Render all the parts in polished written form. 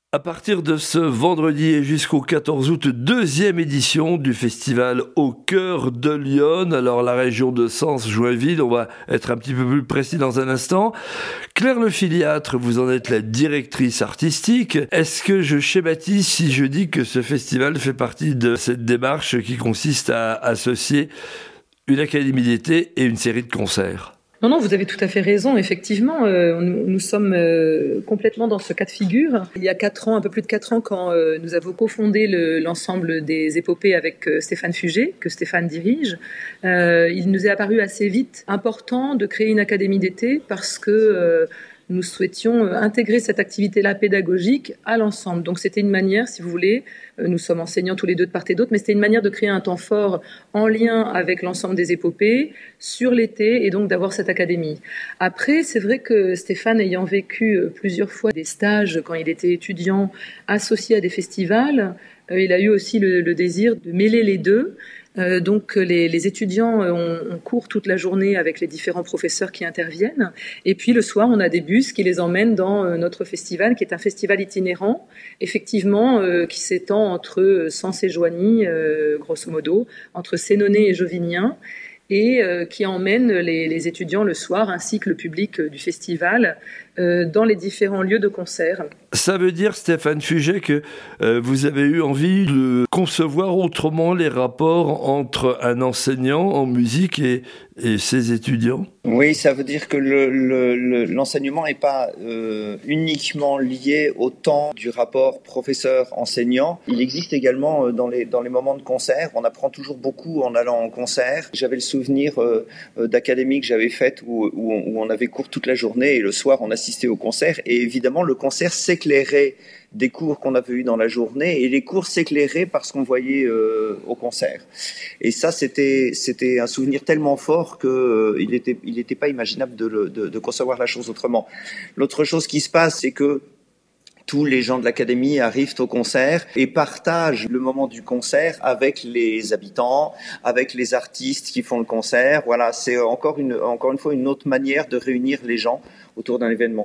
À partir de ce vendredi et jusqu'au 14 août, deuxième édition du festival Au cœur de Lyon. Alors la région de Sens-Joinville, on va être un petit peu plus précis dans un instant. Claire Lefiliatre, vous en êtes la directrice artistique. Est-ce que je schématise si je dis que ce festival fait partie de cette démarche qui consiste à associer une académie d'été et une série de concerts ? Non, vous avez tout à fait raison. Effectivement, nous sommes complètement dans ce cas de figure. Il y a 4 ans, un peu plus de 4 ans, quand nous avons cofondé l'ensemble des épopées avec Stéphane Fugé, que Stéphane dirige, il nous est apparu assez vite important de créer une académie d'été parce que nous souhaitions intégrer cette activité-là pédagogique à l'ensemble. Donc c'était une manière, si vous voulez, nous sommes enseignants tous les deux de part et d'autre, mais c'était une manière de créer un temps fort en lien avec l'ensemble des épopées sur l'été et donc d'avoir cette académie. Après, c'est vrai que Stéphane, ayant vécu plusieurs fois des stages quand il était étudiant associés à des festivals, il a eu aussi le désir de mêler les deux. Donc les étudiants ont cours toute la journée avec les différents professeurs qui interviennent, et puis le soir on a des bus qui les emmènent dans notre festival, qui est un festival itinérant, effectivement, qui s'étend entre Sens et Joigny, grosso modo, entre Sénonais et Jovinien, et qui emmène les étudiants le soir ainsi que le public du festival dans les différents lieux de concert. Ça veut dire, Stéphane Fugé, que vous avez eu envie de concevoir autrement les rapports entre un enseignant en musique et ses étudiants ? Oui, ça veut dire que l'enseignement n'est pas uniquement lié au temps du rapport professeur-enseignant. Il existe également dans les moments de concert. On apprend toujours beaucoup en allant en concert. J'avais le souvenir d'académie que j'avais faite où on avait cours toute la journée et le soir on assistait au concert. Et évidemment, le concert s'éclairait des cours qu'on avait eus dans la journée, et les cours s'éclairaient parce qu'on voyait au concert. Et ça, c'était un souvenir tellement fort que il était pas imaginable de concevoir la chose autrement. L'autre chose qui se passe, c'est que tous les gens de l'académie arrivent au concert et partagent le moment du concert avec les habitants, avec les artistes qui font le concert. Voilà, c'est encore une fois une autre manière de réunir les gens autour d'un événement.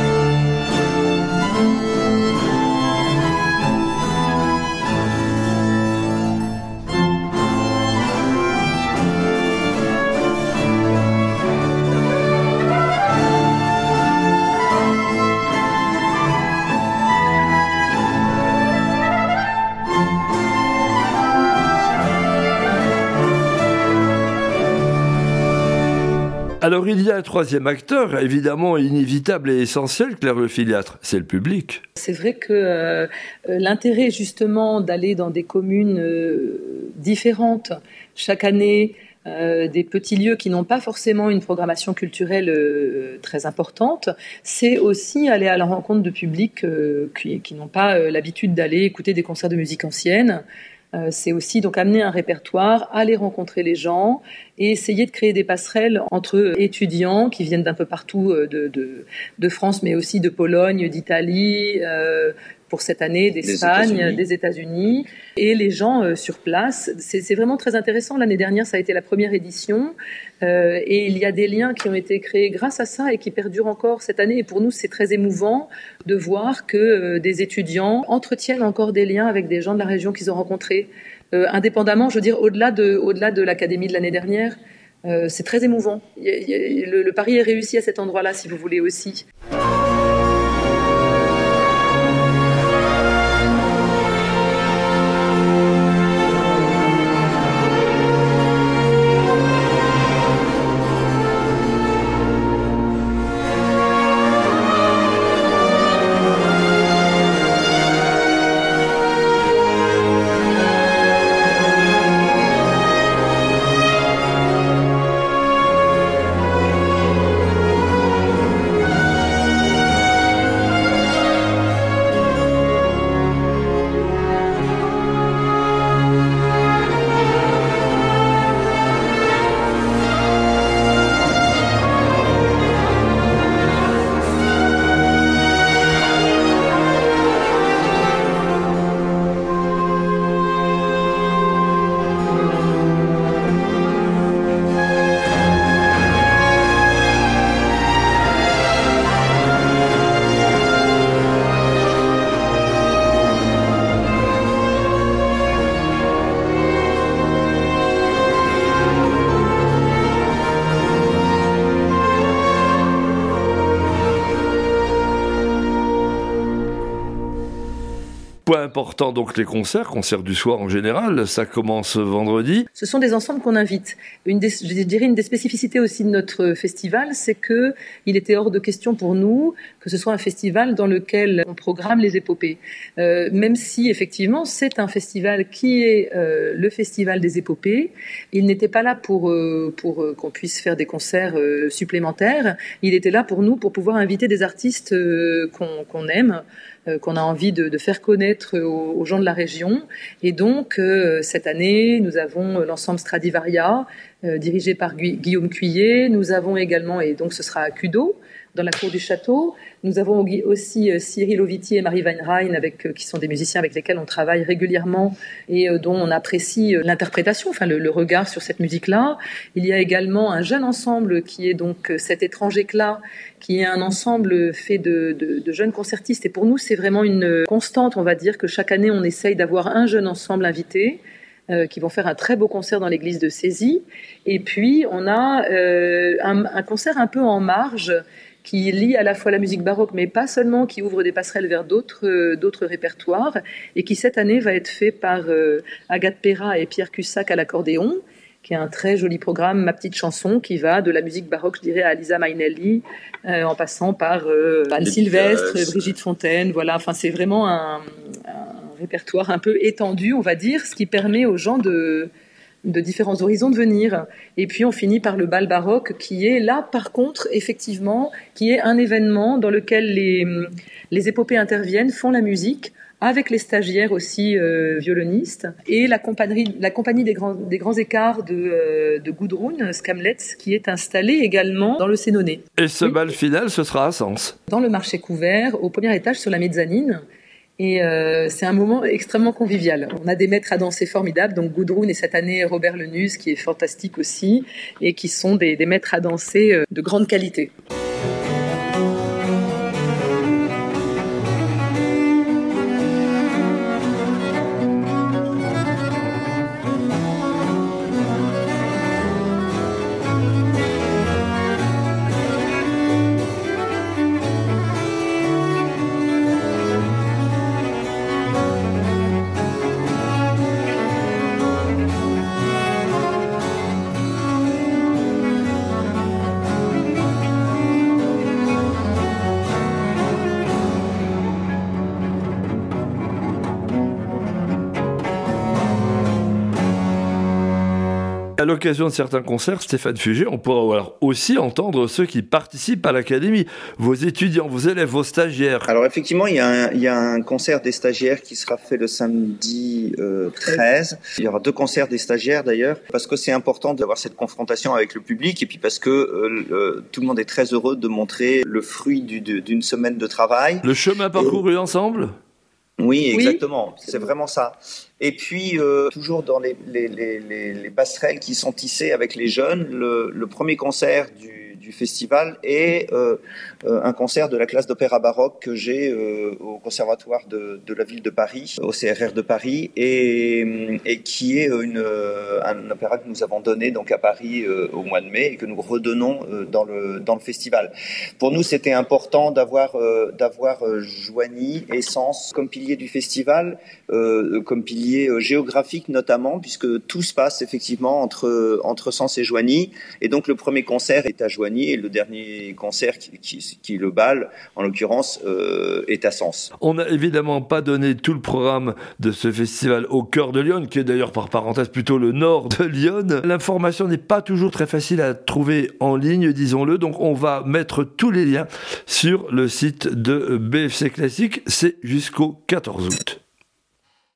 Alors il y a un troisième acteur, évidemment inévitable et essentiel, Claire Lefiliatre, c'est le public. C'est vrai que l'intérêt justement d'aller dans des communes différentes chaque année, des petits lieux qui n'ont pas forcément une programmation culturelle très importante, c'est aussi aller à la rencontre de publics qui n'ont pas l'habitude d'aller écouter des concerts de musique ancienne. C'est aussi donc amener un répertoire, aller rencontrer les gens et essayer de créer des passerelles entre étudiants qui viennent d'un peu partout de France, mais aussi de Pologne, d'Italie, pour cette année, d'Espagne, des États-Unis, et les gens sur place. C'est vraiment très intéressant. L'année dernière, ça a été la première édition, et il y a des liens qui ont été créés grâce à ça et qui perdurent encore cette année. Et pour nous, c'est très émouvant de voir que des étudiants entretiennent encore des liens avec des gens de la région qu'ils ont rencontrés, indépendamment, je veux dire, au-delà de l'académie de l'année dernière. C'est très émouvant. Le pari est réussi à cet endroit-là, si vous voulez aussi. Point important, donc les concerts du soir en général, ça commence vendredi. Ce sont des ensembles qu'on invite. Je dirais une des spécificités aussi de notre festival, c'est que il était hors de question pour nous que ce soit un festival dans lequel on programme les épopées. Même si effectivement c'est un festival qui est le festival des épopées, il n'était pas là pour qu'on puisse faire des concerts supplémentaires. Il était là pour nous, pour pouvoir inviter des artistes qu'on aime, qu'on a envie de faire connaître aux gens de la région. Et donc, cette année, nous avons l'ensemble Stradivaria, dirigé par Guillaume Cuillet. Nous avons également, et donc ce sera à Cudeau, dans la cour du château. Nous avons aussi Cyril Oviti et Marie Weinrein, qui sont des musiciens avec lesquels on travaille régulièrement et dont on apprécie l'interprétation, enfin le regard sur cette musique-là. Il y a également un jeune ensemble qui est donc Cet étrange éclat, qui est un ensemble fait de jeunes concertistes. Et pour nous, c'est vraiment une constante, on va dire, que chaque année, on essaye d'avoir un jeune ensemble invité, qui vont faire un très beau concert dans l'église de Cézy. Et puis, on a un concert un peu en marge, qui lie à la fois la musique baroque, mais pas seulement, qui ouvre des passerelles vers d'autres répertoires, et qui cette année va être fait par Agathe Perra et Pierre Cussac à l'accordéon, qui est un très joli programme, Ma petite chanson, qui va de la musique baroque, je dirais, à Lisa Mainelli, en passant par Anne Sylvestre, Brigitte Fontaine, voilà. Enfin, c'est vraiment un répertoire un peu étendu, on va dire, ce qui permet aux gens de différents horizons de venir. Et puis on finit par le bal baroque, qui est là, par contre, effectivement, qui est un événement dans lequel les épopées interviennent, font la musique, avec les stagiaires aussi violonistes, et la compagnie des grands écarts de Gudrun Skamlets, qui est installée également dans le Sénonais. Et ce bal final, ce sera à Sens. Dans le marché couvert, au premier étage, sur la mezzanine. Et c'est un moment extrêmement convivial. On a des maîtres à danser formidables, donc Gudrun et cette année Robert Lenuz, qui est fantastique aussi, et qui sont des maîtres à danser de grande qualité. À l'occasion de certains concerts, Stéphane Fugé, on pourra aussi entendre ceux qui participent à l'académie, vos étudiants, vos élèves, vos stagiaires. Alors effectivement, il y a un concert des stagiaires qui sera fait le samedi 13. Il y aura 2 concerts des stagiaires d'ailleurs, parce que c'est important d'avoir cette confrontation avec le public, et puis parce que tout le monde est très heureux de montrer le fruit d'une semaine de travail. Le chemin parcouru ensemble ? Oui, exactement. C'est vraiment ça. Et puis, toujours dans les passerelles qui sont tissées avec les jeunes, le premier concert du festival est un concert de la classe d'opéra baroque que j'ai au conservatoire de la ville de Paris, au CRR de Paris, et qui est un opéra que nous avons donné donc à Paris au mois de mai et que nous redonnons dans le festival. Pour nous, c'était important d'avoir Joigny et Sens comme pilier du festival, comme pilier géographique notamment, puisque tout se passe effectivement entre Sens et Joigny, et donc le premier concert est à Joigny et le dernier concert qui le bal, en l'occurrence, est à Sens. On n'a évidemment pas donné tout le programme de ce festival au cœur de Lyon, qui est d'ailleurs par parenthèse plutôt le nord de Lyon. L'information n'est pas toujours très facile à trouver en ligne, disons-le, donc on va mettre tous les liens sur le site de BFC Classique, c'est jusqu'au 14 août.